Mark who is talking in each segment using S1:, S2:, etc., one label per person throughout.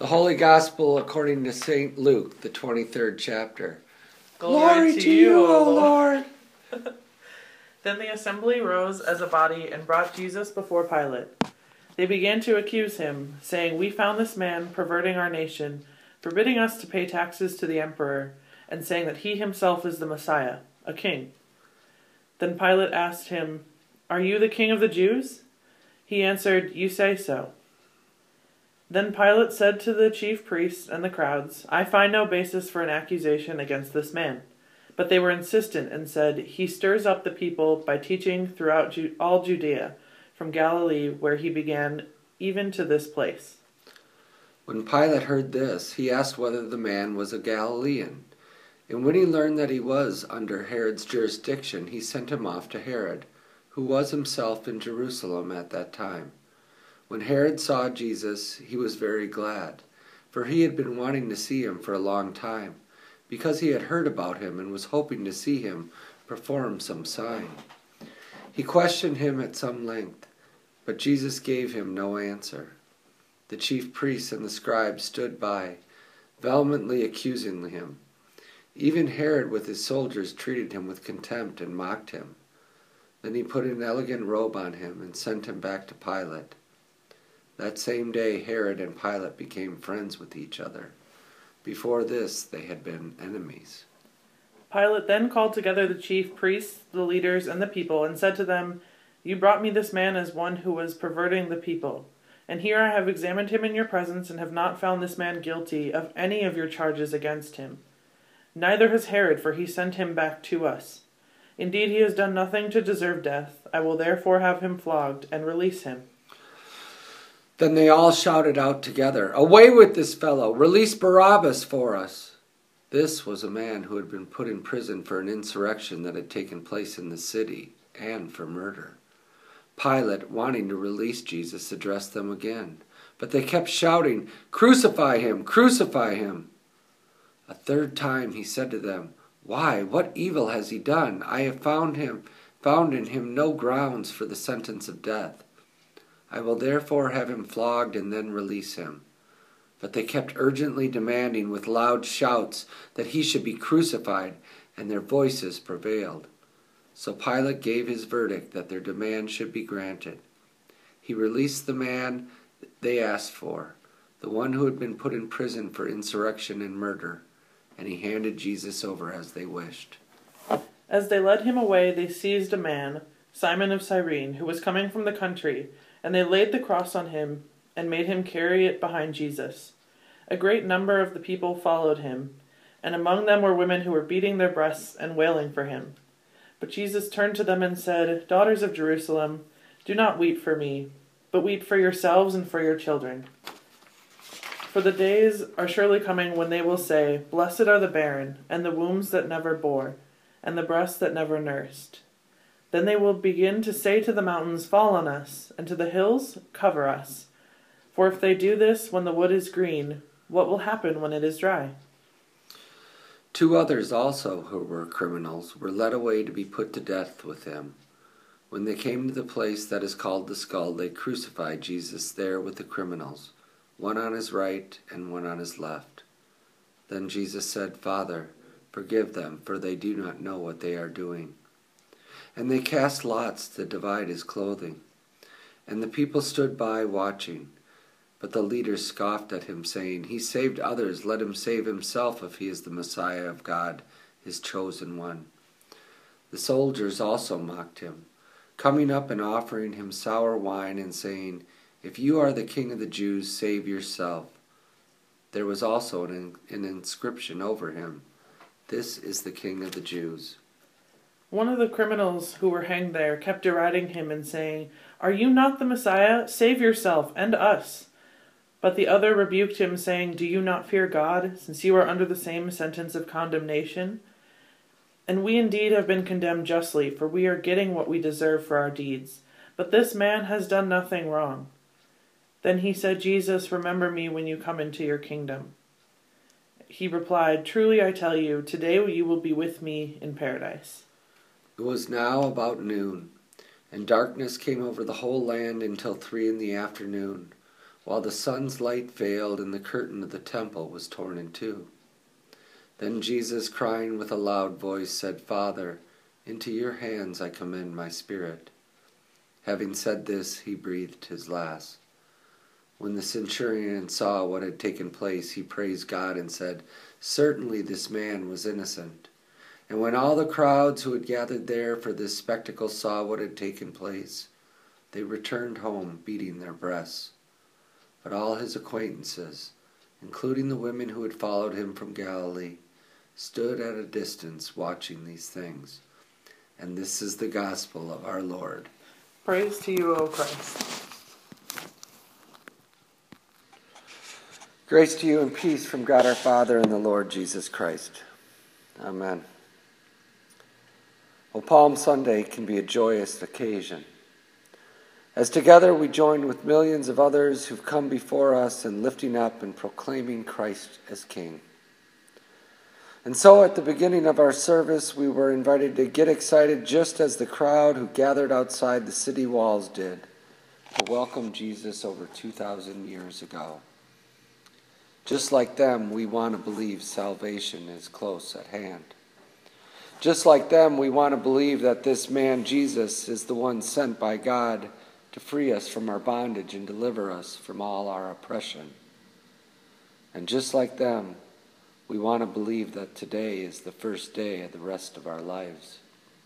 S1: The Holy Gospel according to St. Luke, the 23rd chapter.
S2: Glory to you, O
S1: Lord.
S2: Then the assembly rose as a body and brought Jesus before Pilate. They began to accuse him, saying, "We found this man perverting our nation, forbidding us to pay taxes to the emperor, and saying that he himself is the Messiah, a king." Then Pilate asked him, "Are you the king of the Jews?" He answered, "You say so." Then Pilate said to the chief priests and the crowds, "I find no basis for an accusation against this man." But they were insistent and said, "He stirs up the people by teaching throughout all Judea, from Galilee where he began, even to this place."
S1: When Pilate heard this, he asked whether the man was a Galilean. And when he learned that he was under Herod's jurisdiction, he sent him off to Herod, who was himself in Jerusalem at that time. When Herod saw Jesus, he was very glad, for he had been wanting to see him for a long time, because he had heard about him and was hoping to see him perform some sign. He questioned him at some length, but Jesus gave him no answer. The chief priests and the scribes stood by, vehemently accusing him. Even Herod with his soldiers treated him with contempt and mocked him. Then he put an elegant robe on him and sent him back to Pilate. That same day Herod and Pilate became friends with each other. Before this they had been enemies.
S2: Pilate then called together the chief priests, the leaders, and the people, and said to them, "You brought me this man as one who was perverting the people. And here I have examined him in your presence, and have not found this man guilty of any of your charges against him. Neither has Herod, for he sent him back to us. Indeed, he has done nothing to deserve death. I will therefore have him flogged, and release him."
S1: Then they all shouted out together, "Away with this fellow! Release Barabbas for us!" This was a man who had been put in prison for an insurrection that had taken place in the city, and for murder. Pilate, wanting to release Jesus, addressed them again, but they kept shouting, "Crucify him! Crucify him!" A third time he said to them, "Why, what evil has he done? I have found in him no grounds for the sentence of death. I will therefore have him flogged and then release him." But they kept urgently demanding with loud shouts that he should be crucified, and their voices prevailed. So Pilate gave his verdict that their demand should be granted. He released the man they asked for, the one who had been put in prison for insurrection and murder, and he handed Jesus over as they wished.
S2: As they led him away, they seized a man, Simon of Cyrene, who was coming from the country, and they laid the cross on him and made him carry it behind Jesus. A great number of the people followed him, and among them were women who were beating their breasts and wailing for him. But Jesus turned to them and said, "Daughters of Jerusalem, do not weep for me, but weep for yourselves and for your children. For the days are surely coming when they will say, 'Blessed are the barren, and the wombs that never bore, and the breasts that never nursed.' Then they will begin to say to the mountains, 'Fall on us,' and to the hills, 'Cover us.' For if they do this when the wood is green, what will happen when it is dry?"
S1: 2 others also, who were criminals, were led away to be put to death with him. When they came to the place that is called the Skull, they crucified Jesus there with the criminals, one on his right and one on his left. Then Jesus said, "Father, forgive them, for they do not know what they are doing." And they cast lots to divide his clothing. And the people stood by watching. But the leaders scoffed at him, saying, "He saved others, let him save himself if he is the Messiah of God, his chosen one." The soldiers also mocked him, coming up and offering him sour wine and saying, "If you are the king of the Jews, save yourself." There was also an inscription over him, "This is the King of the Jews."
S2: One of the criminals who were hanged there kept deriding him and saying, "Are you not the Messiah? Save yourself and us." But the other rebuked him, saying, "Do you not fear God, since you are under the same sentence of condemnation? And we indeed have been condemned justly, for we are getting what we deserve for our deeds. But this man has done nothing wrong." Then he said, "Jesus, remember me when you come into your kingdom." He replied, "Truly I tell you, today you will be with me in paradise."
S1: It was now about noon, and darkness came over the whole land until 3 in the afternoon, while the sun's light failed and the curtain of the temple was torn in two. Then Jesus, crying with a loud voice, said, "Father, into your hands I commend my spirit." Having said this, he breathed his last. When the centurion saw what had taken place, he praised God and said, "Certainly this man was innocent." And when all the crowds who had gathered there for this spectacle saw what had taken place, they returned home beating their breasts. But all his acquaintances, including the women who had followed him from Galilee, stood at a distance watching these things. And this is the gospel of our Lord.
S2: Praise to you, O Christ.
S1: Grace to you and peace from God our Father and the Lord Jesus Christ. Amen. Well, Palm Sunday can be a joyous occasion, as together we join with millions of others who've come before us in lifting up and proclaiming Christ as King. And so at the beginning of our service, we were invited to get excited just as the crowd who gathered outside the city walls did to welcome Jesus over 2,000 years ago. Just like them, we want to believe salvation is close at hand. Just like them, we want to believe that this man, Jesus, is the one sent by God to free us from our bondage and deliver us from all our oppression. And just like them, we want to believe that today is the first day of the rest of our lives.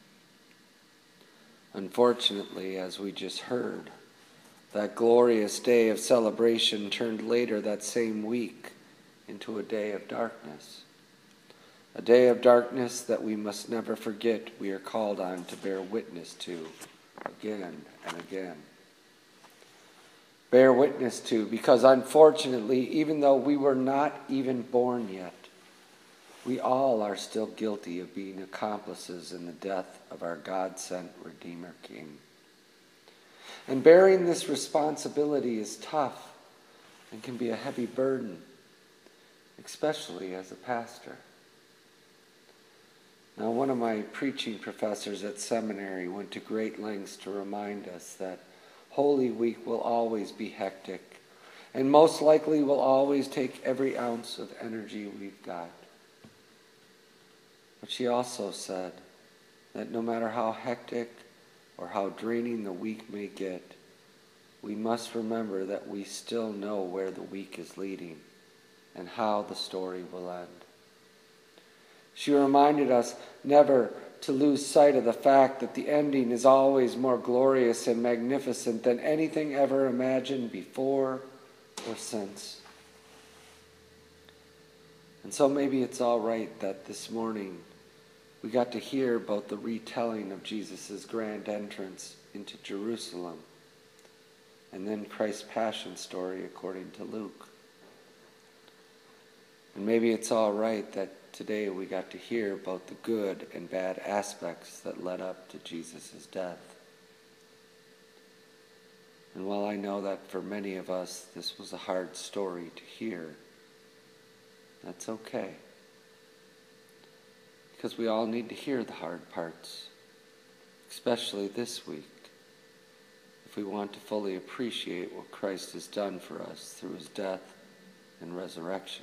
S1: Unfortunately, as we just heard, that glorious day of celebration turned later that same week into a day of darkness. A day of darkness that we must never forget we are called on to bear witness to again and again. Bear witness to, because unfortunately, even though we were not even born yet, we all are still guilty of being accomplices in the death of our God-sent Redeemer King. And bearing this responsibility is tough and can be a heavy burden, especially as a pastor. Now, one of my preaching professors at seminary went to great lengths to remind us that Holy Week will always be hectic and most likely will always take every ounce of energy we've got. But she also said that no matter how hectic or how draining the week may get, we must remember that we still know where the week is leading and how the story will end. She reminded us never to lose sight of the fact that the ending is always more glorious and magnificent than anything ever imagined before or since. And so maybe it's all right that this morning we got to hear about the retelling of Jesus' grand entrance into Jerusalem and then Christ's passion story according to Luke. And maybe it's all right that today we got to hear about the good and bad aspects that led up to Jesus' death. And while I know that for many of us this was a hard story to hear, that's okay. Because we all need to hear the hard parts, especially this week, if we want to fully appreciate what Christ has done for us through his death and resurrection.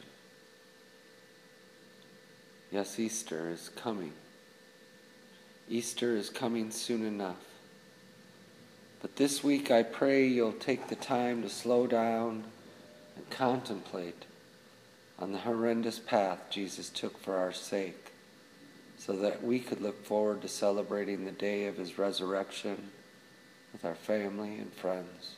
S1: Yes, Easter is coming. Easter is coming soon enough. But this week I pray you'll take the time to slow down and contemplate on the horrendous path Jesus took for our sake, so that we could look forward to celebrating the day of his resurrection with our family and friends.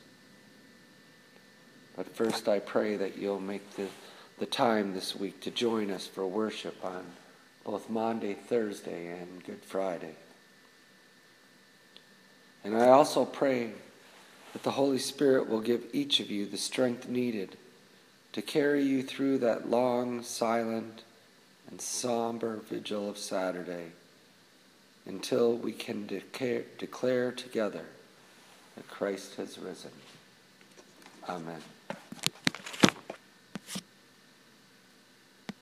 S1: But first I pray that you'll make the time this week to join us for worship on both Maundy, Thursday, and Good Friday. And I also pray that the Holy Spirit will give each of you the strength needed to carry you through that long, silent, and somber vigil of Saturday until we can declare together that Christ has risen. Amen.